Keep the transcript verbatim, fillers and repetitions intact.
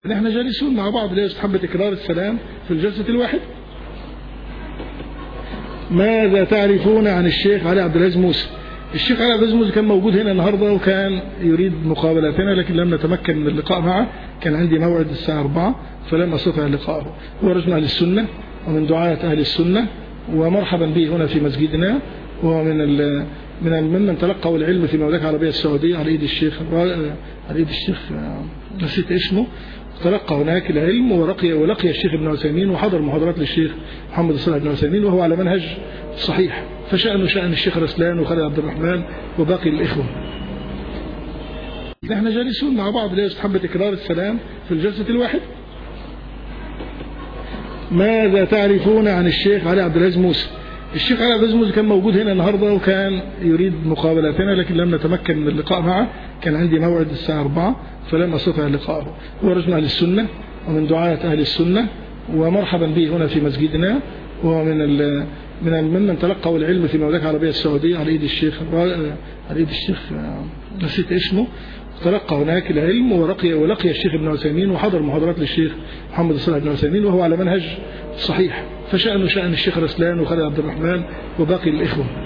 نحن جالسون مع بعض لا يستحب تكرار السلام في الجلسة الواحدة. ماذا تعرفون عن الشيخ علي عبد العزيز موسى؟ الشيخ علي عبد العزيز موسى كان موجود هنا النهارده وكان يريد مقابلتنا، لكن لم نتمكن من اللقاء معه، كان عندي موعد الساعة أربعة فلم أستطع لقاءه. هو رجل أهل السنة ومن دعاة أهل السنة، ومرحبا به هنا في مسجدنا، ومن ال من ممن تلقوا العلم في المملكة العربية السعودية على ايد الشيخ على ايد الشيخ نسيت اسمه، تلقى هناك العلم ورقي ولقي الشيخ ابن عثيمين وحضر محاضرات للشيخ محمد صالح بن عثيمين، وهو على منهج صحيح، فشأنه شأن الشيخ رسلان وخالد عبد الرحمن وباقي الإخوة. نحن جالسون مع بعض لا يستحب تكرار السلام في الجلسة الواحدة. ماذا تعرفون عن الشيخ علي عبد العزيز موسى؟ الشيخ علي عبد العزيز موسى كان موجود هنا النهارده وكان يريد مقابلتنا، لكن لم نتمكن من اللقاء معه، كان عندي موعد الساعة أربعة فلم أستطع لقاءه. هو رجل أهل السنة ومن دعاة أهل السنة، ومرحبا به هنا في مسجدنا، ومن ال من ممن تلقوا العلم في المملكة العربية السعودية على ايد الشيخ على ايد الشيخ نسيت اسمه، تلقى هناك العلم ورقي ولقي الشيخ ابن عثيمين وحضر محاضرات للشيخ محمد صالح بن عثيمين، وهو على منهج صحيح، فشأنه شأن الشيخ رسلان وخالد عبد الرحمن وباقي الإخوة.